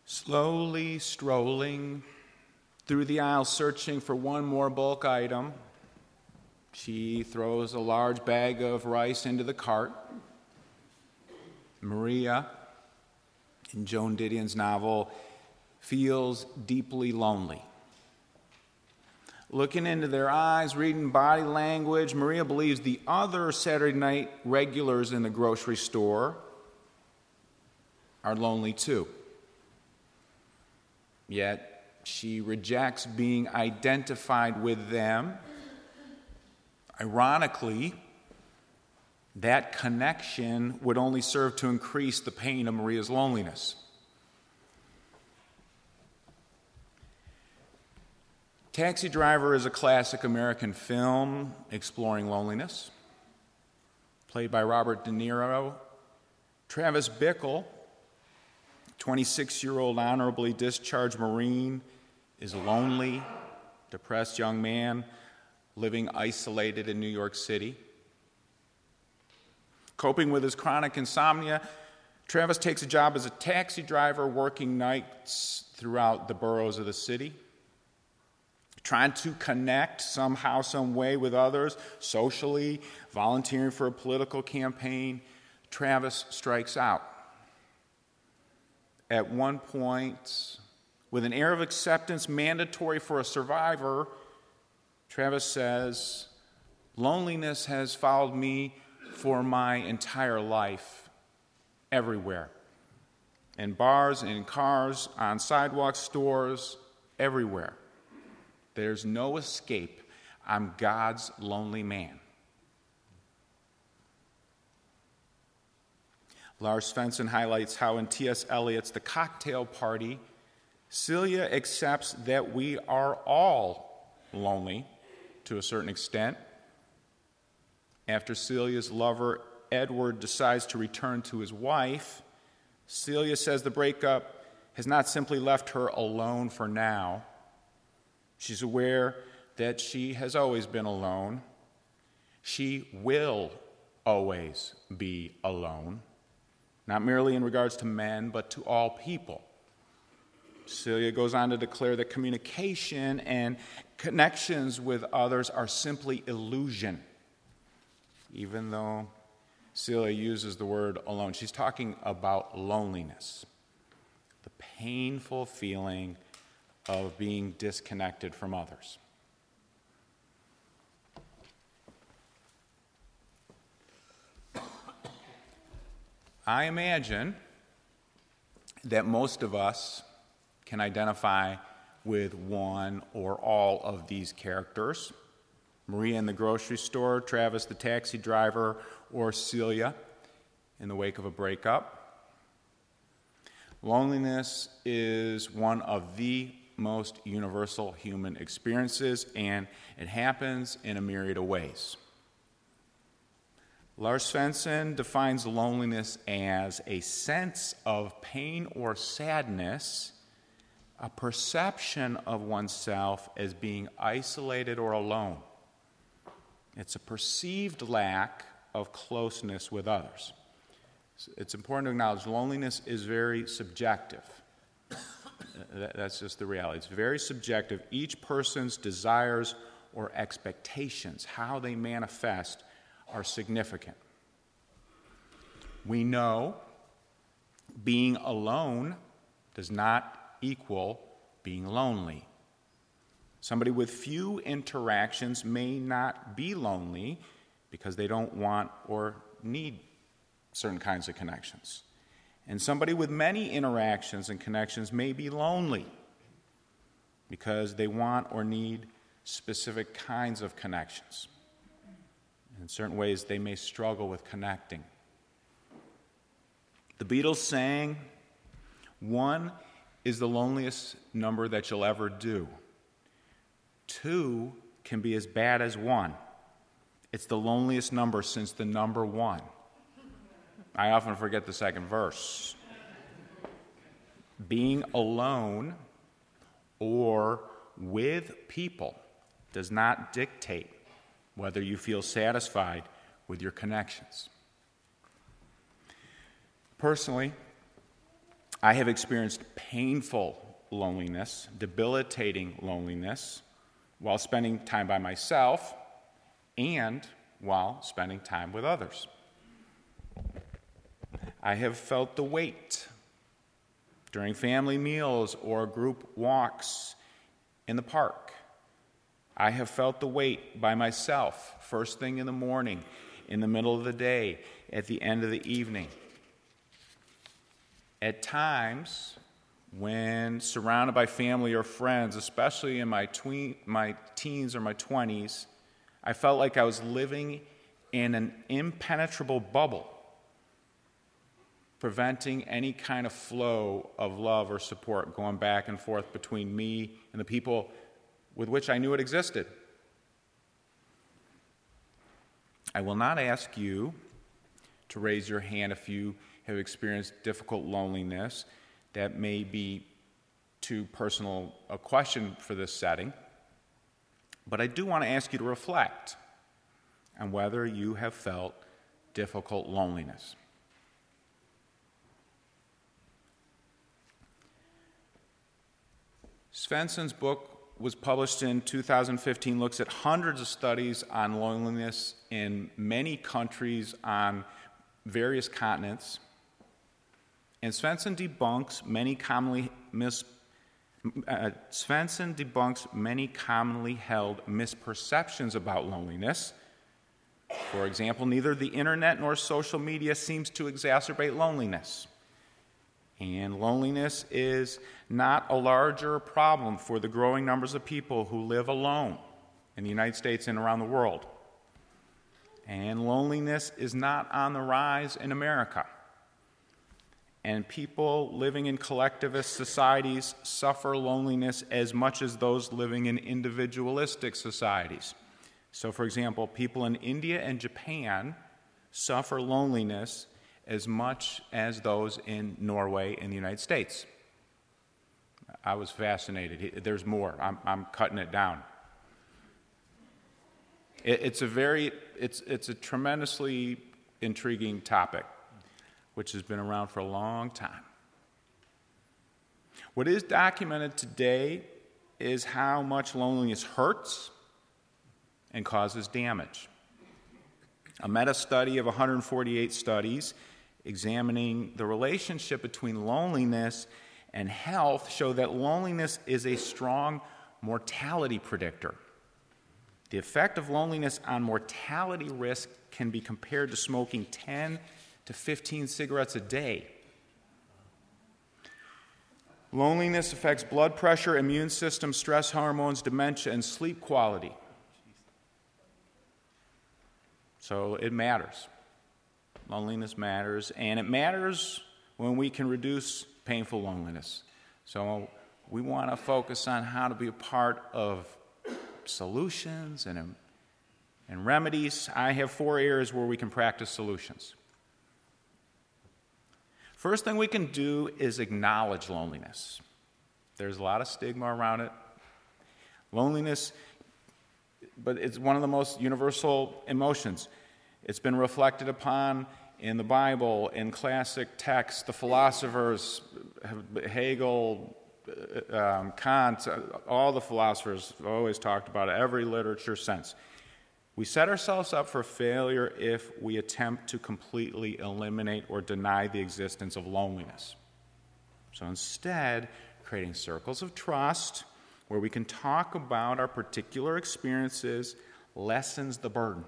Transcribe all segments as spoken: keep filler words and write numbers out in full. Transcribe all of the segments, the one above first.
Slowly strolling through the aisle searching for one more bulk item, she throws a large bag of rice into the cart. Maria, in Joan Didion's novel, feels deeply lonely. Looking into their eyes, reading body language, Maria believes the other Saturday night regulars in the grocery store are lonely too. Yet she rejects being identified with them. Ironically, that connection would only serve to increase the pain of Maria's loneliness. Taxi Driver is a classic American film exploring loneliness. Played by Robert De Niro, Travis Bickle, twenty-six-year-old honorably discharged Marine, is a lonely, depressed young man living isolated in New York City. Coping with his chronic insomnia, Travis takes a job as a taxi driver, working nights throughout the boroughs of the city. Trying to connect somehow, some way with others, socially, volunteering for a political campaign, Travis strikes out. At one point, with an air of acceptance mandatory for a survivor, Travis says, "Loneliness has followed me for my entire life, everywhere. In bars, in cars, on sidewalks, stores, everywhere. There's no escape. I'm God's lonely man." Lars Svensson highlights how in T S Eliot's The Cocktail Party, Celia accepts that we are all lonely to a certain extent. After Celia's lover, Edward, decides to return to his wife, Celia says the breakup has not simply left her alone for now. She's aware that she has always been alone. She will always be alone, not merely in regards to men, but to all people. Celia goes on to declare that communication and connections with others are simply illusion. Even though Celia uses the word alone, she's talking about loneliness, the painful feeling of being disconnected from others. I imagine that most of us can identify with one or all of these characters: Maria in the grocery store, Travis the taxi driver, or Celia in the wake of a breakup. Loneliness is one of the most universal human experiences, and it happens in a myriad of ways. Lars Svensson defines loneliness as a sense of pain or sadness, a perception of oneself as being isolated or alone. It's a perceived lack of closeness with others. It's important to acknowledge loneliness is very subjective. That's just the reality. It's very subjective. Each person's desires or expectations, how they manifest, are significant. We know being alone does not equal being lonely. Somebody with few interactions may not be lonely because they don't want or need certain kinds of connections. And somebody with many interactions and connections may be lonely because they want or need specific kinds of connections. In certain ways, they may struggle with connecting. The Beatles sang, "One is the loneliest number that you'll ever do. Two can be as bad as one. It's the loneliest number since the number one." I often forget the second verse. Being alone or with people does not dictate whether you feel satisfied with your connections. Personally, I have experienced painful loneliness, debilitating loneliness, while spending time by myself and while spending time with others. I have felt the weight during family meals or group walks in the park. I have felt the weight by myself, first thing in the morning, in the middle of the day, at the end of the evening. At times, when surrounded by family or friends, especially in my, tween, my teens or my twenties, I felt like I was living in an impenetrable bubble, preventing any kind of flow of love or support going back and forth between me and the people with which I knew it existed. I will not ask you to raise your hand if you have experienced difficult loneliness. That may be too personal a question for this setting. But I do want to ask you to reflect on whether you have felt difficult loneliness. Svensson's book was published in two thousand fifteen, looks at hundreds of studies on loneliness in many countries on various continents. And Svensson debunks many commonly mis, uh, Svensson debunks many commonly held misperceptions about loneliness. For example, neither the internet nor social media seems to exacerbate loneliness. And loneliness is not a larger problem for the growing numbers of people who live alone in the United States and around the world. And loneliness is not on the rise in America. And people living in collectivist societies suffer loneliness as much as those living in individualistic societies. So, for example, people in India and Japan suffer loneliness as much as those in Norway and the United States. I was fascinated. There's more. I'm, I'm cutting it down. It, it's a very, it's, it's a tremendously intriguing topic, which has been around for a long time. What is documented today is how much loneliness hurts and causes damage. A meta-study of one hundred forty-eight studies examining the relationship between loneliness and health show that loneliness is a strong mortality predictor. The effect of loneliness on mortality risk can be compared to smoking ten to fifteen cigarettes a day. Loneliness affects blood pressure, immune system, stress hormones, dementia, and sleep quality. So it matters. Loneliness matters, and it matters when we can reduce painful loneliness. So we want to focus on how to be a part of solutions and, and remedies. I have four areas where we can practice solutions. First thing we can do is acknowledge loneliness. There's a lot of stigma around it. Loneliness, but it's one of the most universal emotions. It's been reflected upon in the Bible, in classic texts. The philosophers, Hegel, um, Kant, all the philosophers have always talked about it, every literature since. We set ourselves up for failure if we attempt to completely eliminate or deny the existence of loneliness. So instead, creating circles of trust where we can talk about our particular experiences lessens the burden,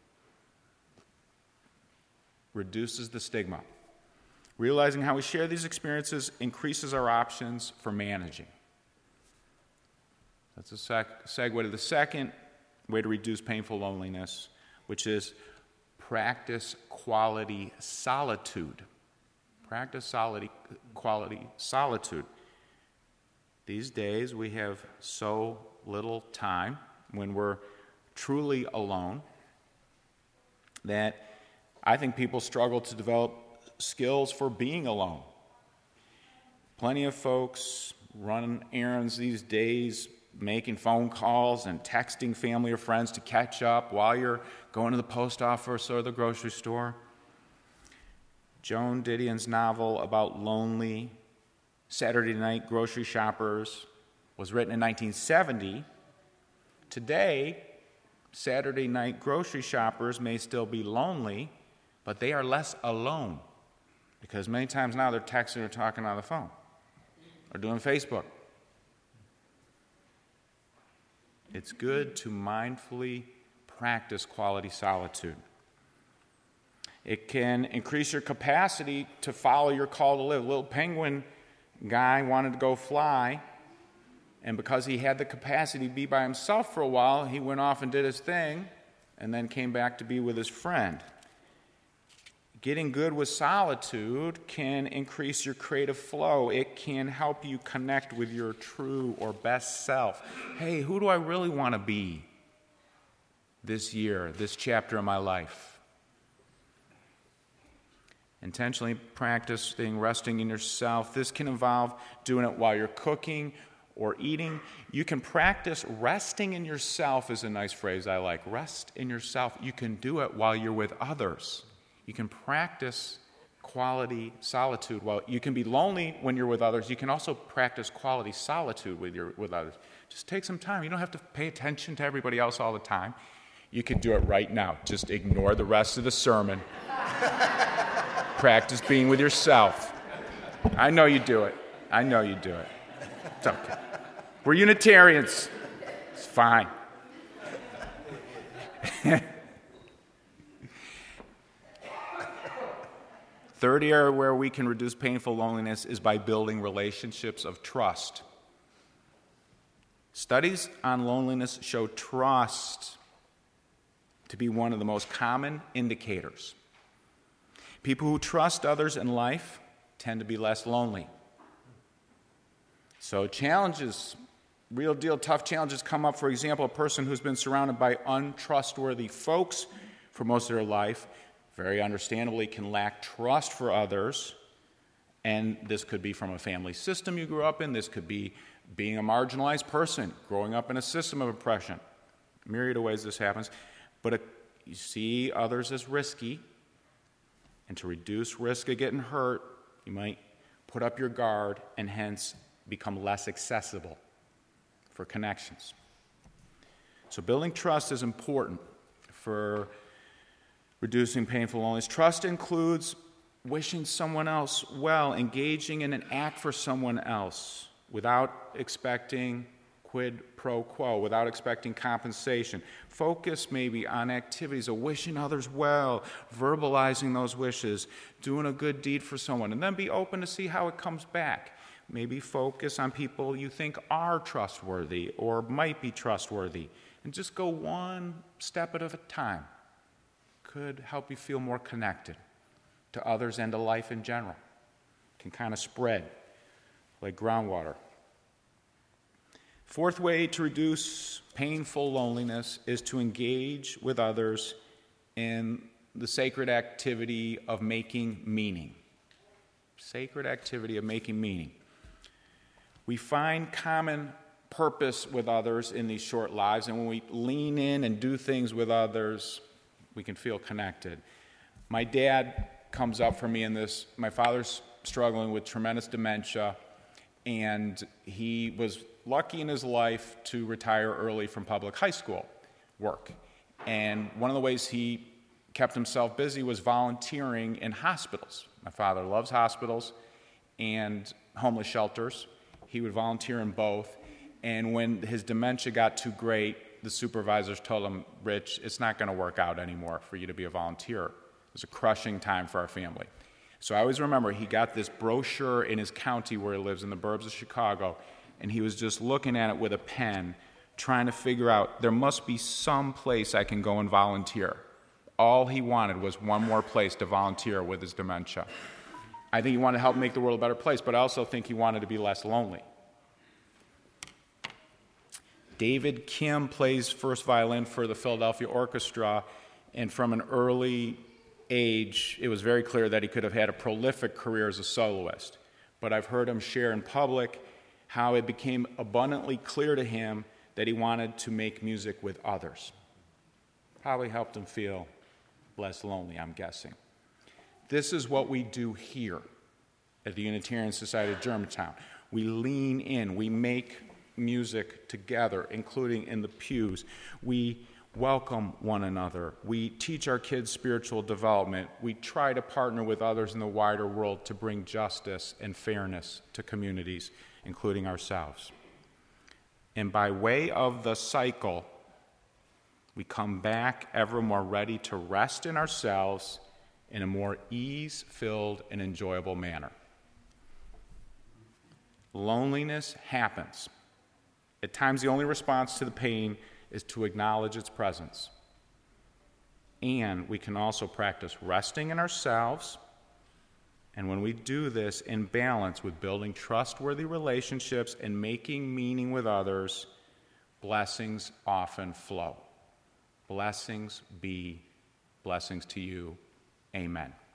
reduces the stigma. Realizing how we share these experiences increases our options for managing. That's a sec- segue to the second way to reduce painful loneliness, which is practice quality solitude. Practice solid, quality solitude. These days we have so little time when we're truly alone that I think people struggle to develop skills for being alone. Plenty of folks run errands these days, making phone calls and texting family or friends to catch up while you're going to the post office or the grocery store. Joan Didion's novel about lonely Saturday Night Grocery Shoppers was written in nineteen seventy. Today, Saturday night grocery shoppers may still be lonely, but they are less alone because many times now they're texting or talking on the phone or doing Facebook. It's good to mindfully practice quality solitude. It can increase your capacity to follow your call to live. Little penguin guy wanted to go fly, and because he had the capacity to be by himself for a while, he went off and did his thing and then came back to be with his friend. Getting good with solitude can increase your creative flow. It can help you connect with your true or best self. Hey, who do I really want to be this year, this chapter of my life? Intentionally practicing resting in yourself. This can involve doing it while you're cooking or eating. You can practice resting in yourself is a nice phrase I like. Rest in yourself. You can do it while you're with others. You can practice quality solitude. While you can be lonely when you're with others, you can also practice quality solitude with your with others. Just take some time. You don't have to pay attention to everybody else all the time. You can do it right now. Just ignore the rest of the sermon. Practice being with yourself. I know you do it. I know you do it. It's okay. We're Unitarians. It's fine. Third area where we can reduce painful loneliness is by building relationships of trust. Studies on loneliness show trust to be one of the most common indicators. People who trust others in life tend to be less lonely. So challenges, real deal tough challenges come up. For example, a person who's been surrounded by untrustworthy folks for most of their life, very understandably can lack trust for others. And this could be from a family system you grew up in. This could be being a marginalized person, growing up in a system of oppression. Myriad of ways this happens. But it, you see others as risky. And to reduce risk of getting hurt, you might put up your guard and hence become less accessible for connections. So building trust is important for reducing painful loneliness. Trust includes wishing someone else well, engaging in an act for someone else without expecting quid pro quo, without expecting compensation. Focus maybe on activities of wishing others well, verbalizing those wishes, doing a good deed for someone, and then be open to see how it comes back. Maybe focus on people you think are trustworthy or might be trustworthy, and just go one step at a time. Could help you feel more connected to others and to life in general. Can kind of spread like groundwater. Fourth way to reduce painful loneliness is to engage with others in the sacred activity of making meaning. Sacred activity of making meaning. We find common purpose with others in these short lives, and when we lean in and do things with others, we can feel connected. My dad comes up for me in this. My father's struggling with tremendous dementia, and he was lucky in his life to retire early from public high school work. And one of the ways he kept himself busy was volunteering in hospitals. My father loves hospitals and homeless shelters. He would volunteer in both. And when his dementia got too great, the supervisors told him, Rich, it's not going to work out anymore for you to be a volunteer. It was a crushing time for our family. So I always remember he got this brochure in his county where he lives, in the burbs of Chicago, and he was just looking at it with a pen, trying to figure out, there must be some place I can go and volunteer. All he wanted was one more place to volunteer with his dementia. I think he wanted to help make the world a better place, but I also think he wanted to be less lonely. David Kim plays first violin for the Philadelphia Orchestra, and from an early age, it was very clear that he could have had a prolific career as a soloist. But I've heard him share in public how it became abundantly clear to him that he wanted to make music with others. Probably helped him feel less lonely, I'm guessing. This is what we do here at the Unitarian Society of Germantown. We lean in. We make music together, including in the pews. We welcome one another. We teach our kids spiritual development. We try to partner with others in the wider world to bring justice and fairness to communities, including ourselves. And by way of the cycle, we come back ever more ready to rest in ourselves in a more ease-filled and enjoyable manner. Loneliness happens. At times, the only response to the pain is to acknowledge its presence. And we can also practice resting in ourselves, and when we do this in balance with building trustworthy relationships and making meaning with others, blessings often flow. Blessings be blessings to you. Amen.